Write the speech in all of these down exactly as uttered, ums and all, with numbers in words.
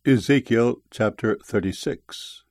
Ezekiel chapter thirty-six.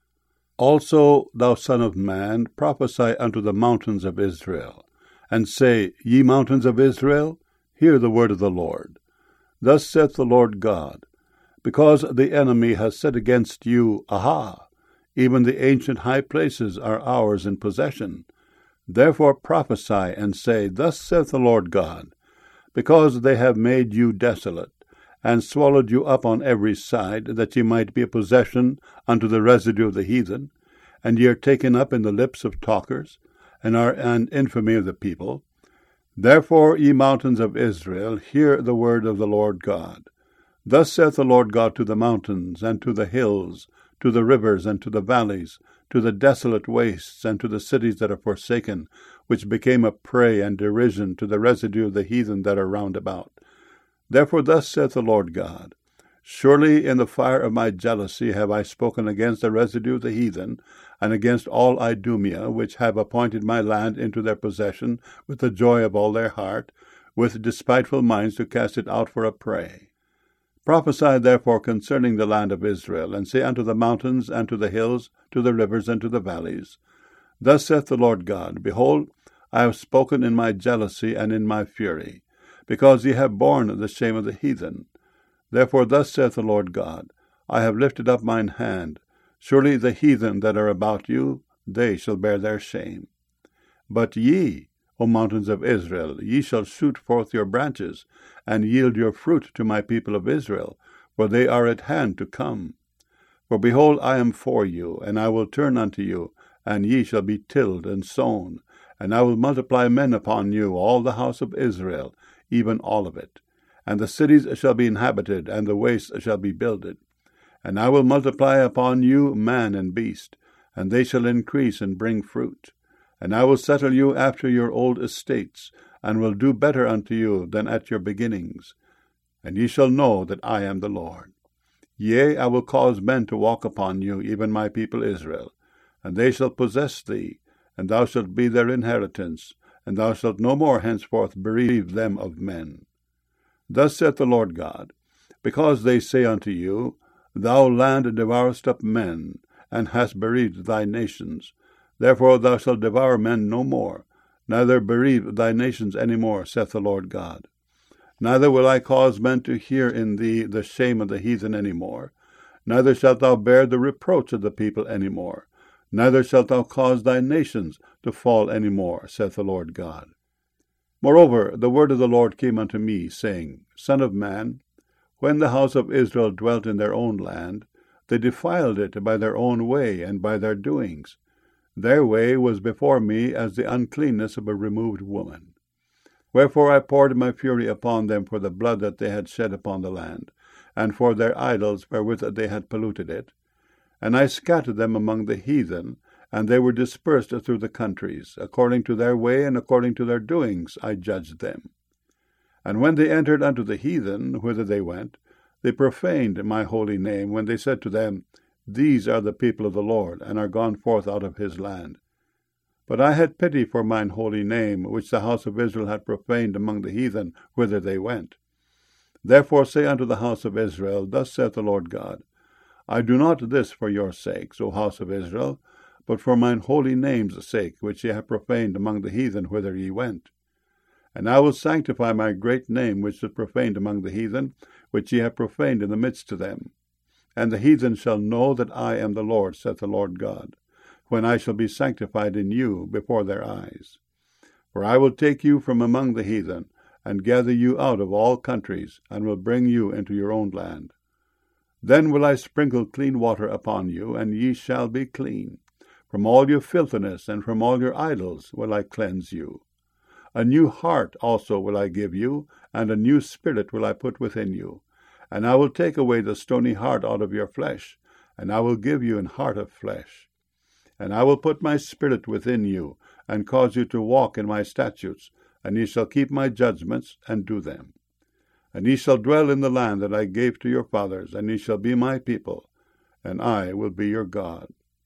Also, thou son of man, prophesy unto the mountains of Israel, and say, Ye mountains of Israel, hear the word of the Lord. Thus saith the Lord God, because the enemy has said against you, Aha! Even the ancient high places are ours in possession. Therefore prophesy, and say, Thus saith the Lord God, because they have made you desolate, and swallowed you up on every side, that ye might be a possession unto the residue of the heathen, and ye are taken up in the lips of talkers, and are an infamy of the people. Therefore, ye mountains of Israel, hear the word of the Lord God. Thus saith the Lord God to the mountains, and to the hills, to the rivers, and to the valleys, to the desolate wastes, and to the cities that are forsaken, which became a prey and derision to the residue of the heathen that are round about. Therefore thus saith the Lord God, Surely in the fire of my jealousy have I spoken against the residue of the heathen, and against all Idumea, which have appointed my land into their possession with the joy of all their heart, with despiteful minds to cast it out for a prey. Prophesy therefore concerning the land of Israel, and say unto the mountains, and to the hills, to the rivers, and to the valleys, Thus saith the Lord God, Behold, I have spoken in my jealousy and in my fury, because ye have borne the shame of the heathen. Therefore thus saith the Lord God, I have lifted up mine hand. Surely the heathen that are about you, they shall bear their shame. But ye, O mountains of Israel, ye shall shoot forth your branches, and yield your fruit to my people of Israel, for they are at hand to come. For behold, I am for you, and I will turn unto you, and ye shall be tilled and sown, and I will multiply men upon you, all the house of Israel, even all of it. And the cities shall be inhabited, and the wastes shall be builded. And I will multiply upon you man and beast, and they shall increase and bring fruit. And I will settle you after your old estates, and will do better unto you than at your beginnings. And ye shall know that I am the Lord. Yea, I will cause men to walk upon you, even my people Israel, and they shall possess thee, and thou shalt be their inheritance, and thou shalt no more henceforth bereave them of men. Thus saith the Lord God, because they say unto you, Thou land devourest up men, and hast bereaved thy nations. Therefore thou shalt devour men no more, neither bereave thy nations any more, saith the Lord God. Neither will I cause men to hear in thee the shame of the heathen any more, neither shalt thou bear the reproach of the people any more, neither shalt thou cause thy nations to fall any more, saith the Lord God. Moreover, the word of the Lord came unto me, saying, Son of man, when the house of Israel dwelt in their own land, they defiled it by their own way and by their doings. Their way was before me as the uncleanness of a removed woman. Wherefore I poured my fury upon them for the blood that they had shed upon the land, and for their idols wherewith they had polluted it. And I scattered them among the heathen, and they were dispersed through the countries. According to their way and according to their doings I judged them. And when they entered unto the heathen, whither they went, they profaned my holy name, when they said to them, These are the people of the Lord, and are gone forth out of his land. But I had pity for mine holy name, which the house of Israel had profaned among the heathen, whither they went. Therefore say unto the house of Israel, Thus saith the Lord God, I do not this for your sakes, O house of Israel, but for mine holy name's sake, which ye have profaned among the heathen whither ye went. And I will sanctify my great name, which is profaned among the heathen, which ye have profaned in the midst of them. And the heathen shall know that I am the Lord, saith the Lord God, when I shall be sanctified in you before their eyes. For I will take you from among the heathen, and gather you out of all countries, and will bring you into your own land. Then will I sprinkle clean water upon you, and ye shall be clean. From all your filthiness and from all your idols will I cleanse you. A new heart also will I give you, and a new spirit will I put within you. And I will take away the stony heart out of your flesh, and I will give you an heart of flesh. And I will put my spirit within you, and cause you to walk in my statutes, and ye shall keep my judgments, and do them. And ye shall dwell in the land that I gave to your fathers, and ye shall be my people, and I will be your God.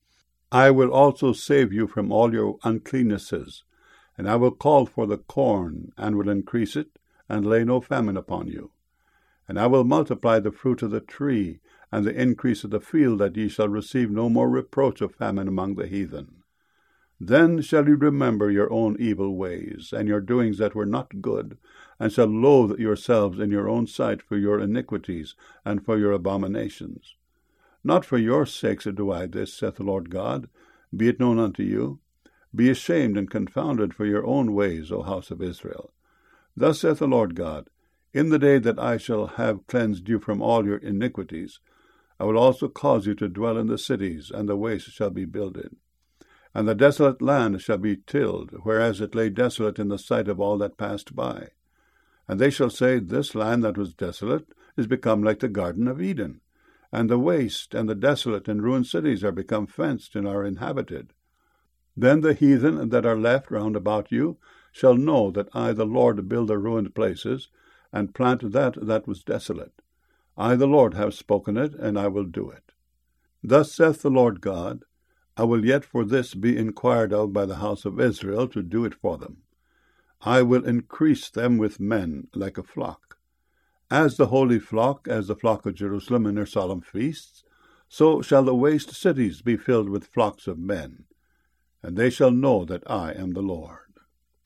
I will also save you from all your uncleannesses, and I will call for the corn, and will increase it, and lay no famine upon you. And I will multiply the fruit of the tree, and the increase of the field, that ye shall receive no more reproach of famine among the heathen. Then shall ye remember your own evil ways, and your doings that were not good, and shall loathe yourselves in your own sight for your iniquities and for your abominations. Not for your sakes do I this, saith the Lord God, be it known unto you. Be ashamed and confounded for your own ways, O house of Israel. Thus saith the Lord God, in the day that I shall have cleansed you from all your iniquities, I will also cause you to dwell in the cities, and the waste shall be builded. And the desolate land shall be tilled, whereas it lay desolate in the sight of all that passed by. And they shall say, this land that was desolate is become like the Garden of Eden, and the waste and the desolate and ruined cities are become fenced and are inhabited. Then the heathen that are left round about you shall know that I, the Lord, build the ruined places, and plant that that was desolate. I, the Lord, have spoken it, and I will do it. Thus saith the Lord God, I will yet for this be inquired of by the house of Israel, to do it for them. I will increase them with men like a flock. As the holy flock, as the flock of Jerusalem in her solemn feasts, so shall the waste cities be filled with flocks of men. And they shall know that I am the Lord.